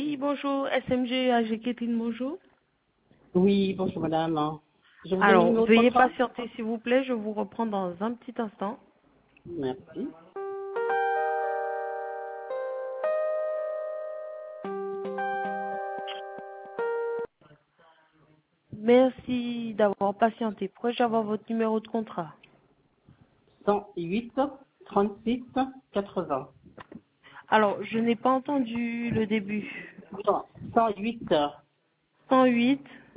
Oui, bonjour, SMG AG Kétine, bonjour. Oui, bonjour madame. Je vous donne le Alors, numéro de veuillez contrat. patienter s'il vous plaît, je vous reprends dans un petit instant. Merci. Merci d'avoir patienté. Pourrais-je avoir votre numéro de contrat? 108 36 80. Alors, je n'ai pas entendu le début. Non, 108 108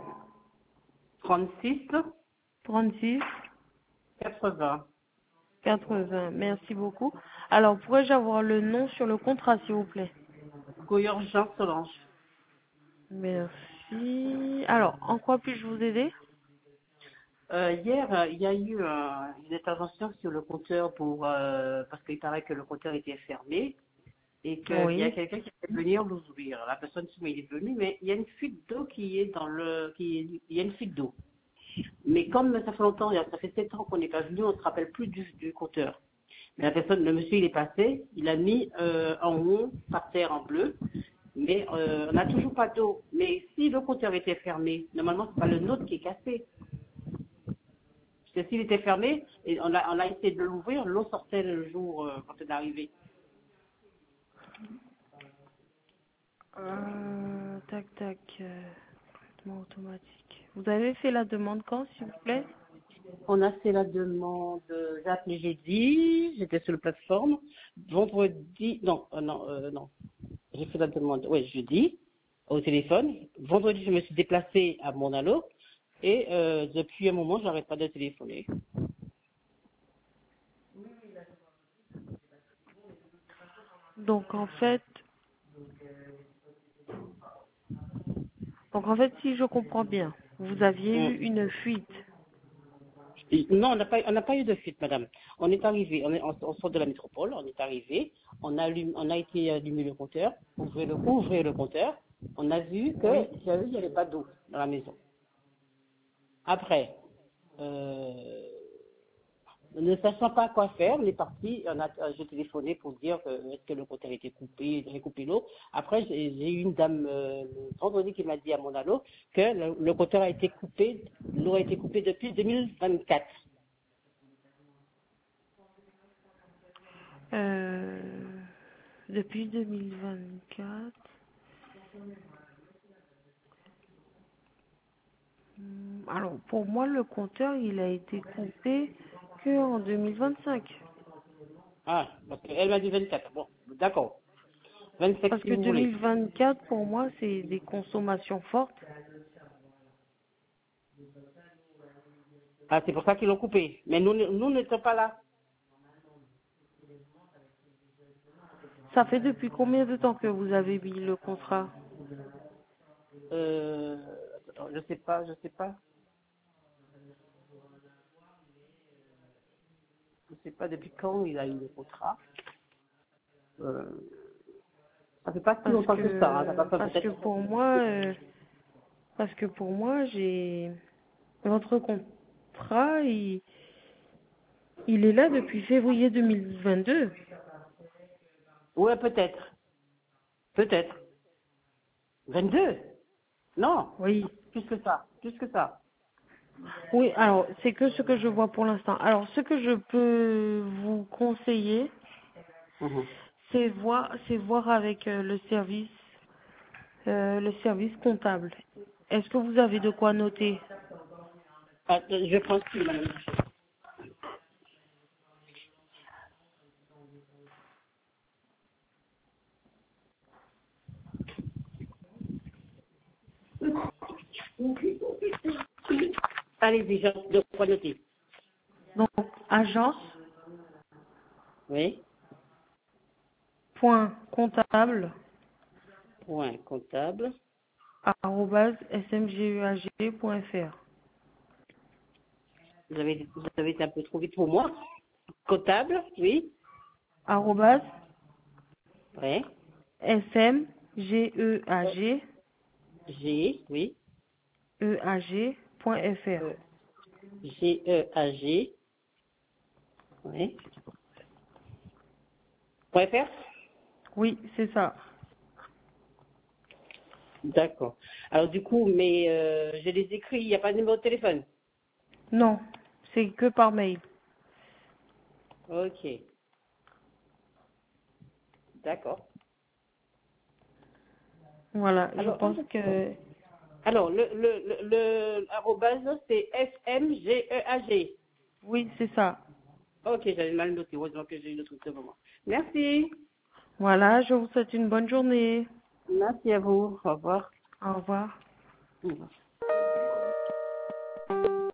36 36 80. 80. Merci beaucoup. Alors, pourrais-je avoir le nom sur le contrat, s'il vous plaît? Goyorjean Solange. Merci. Alors, en quoi puis-je vous aider? Hier, il y a eu une intervention sur le compteur parce qu'il paraît que le compteur était fermé et qu'il y a Oui. quelqu'un qui va venir l'ouvrir. La personne il est venue, mais il y a une fuite d'eau qui est il y a une fuite d'eau. Mais comme ça fait longtemps, ça fait 7 ans qu'on n'est pas venu, on ne se rappelle plus du compteur. Mais le monsieur, il est passé, il a mis en haut, par terre, en bleu, mais on n'a toujours pas d'eau. Mais si le compteur était fermé, normalement, c'est pas le nôtre qui est cassé. Parce que s'il était fermé, et on a essayé de l'ouvrir, l'eau sortait le jour quand on est arrivé. Tac, tac. Traitement automatique. Vous avez fait la demande quand, s'il vous plaît? On a fait la demande, j'ai appelé jeudi, j'étais sur la plateforme. Vendredi, non. J'ai fait la demande, oui, jeudi, au téléphone. Vendredi, je me suis déplacée à mon allo. Et depuis un moment, j'arrête pas de téléphoner. Donc en fait, si je comprends bien, vous aviez Mm. eu une fuite. Non, on n'a pas eu de fuite, madame. On est arrivé, on sort de la métropole, on est arrivé, on a été allumer le compteur, ouvrir le compteur. On a vu Oui. qu'il n'y avait pas d'eau dans la maison. Après, euh, ne sachant pas quoi faire, on est parti, j'ai téléphoné pour dire que est-ce que le compteur était coupé, j'avais coupé l'eau. Après, j'ai eu une dame le vendredi qui m'a dit à mon allo que le compteur a été coupé, l'eau a été coupée depuis 2024. Euh, Depuis 2024. Alors pour moi, le compteur, il a été coupé que en 2025. Ah, parce qu'elle m'a dit 24. Bon, d'accord. 27 Parce si que vous voulez. 2024, pour moi, c'est des consommations fortes. Ah, c'est pour ça qu'ils l'ont coupé. Mais nous n'étions pas là. Ça fait depuis combien de temps que vous avez mis le contrat? Euh, je sais pas, je sais pas. Je sais pas depuis quand il a eu le contrat. Euh, ça fait pas si longtemps que ça, hein. Ça va faire Parce que peut-être. pour moi, j'ai votre contrat, il est là depuis février 2022. Ouais, peut-être. Peut-être. 22. Non. Oui. Plus que ça. Plus que ça. Oui, alors c'est que ce que je vois pour l'instant. Alors ce que je peux vous conseiller, Mhm. c'est voir avec le service comptable. Est-ce que vous avez de quoi noter? Ah, je pense que madame. Allez-y, de quoi noter. Donc Oui. agence.comptable Point comptable. @smguag.fr. Vous avez été un peu trop vite pour moi. Comptable, oui. Arrobase Oui. smguag.fr. G, oui. E, G-E-A-G, oui. Point .fr. Oui, c'est ça. D'accord. Alors du coup, mais j'ai les écrits, il n'y a pas de numéro de téléphone. Non, c'est que par mail. Ok, d'accord. Voilà, je Alors, pense que alors le arrobase, c'est SMGEAG. oui, c'est ça. Ok, j'avais mal noté. Heureusement que j'ai eu le truc devant moi. Merci. Voilà, je vous souhaite une bonne journée. Merci à vous. Au revoir. Au revoir. Au revoir.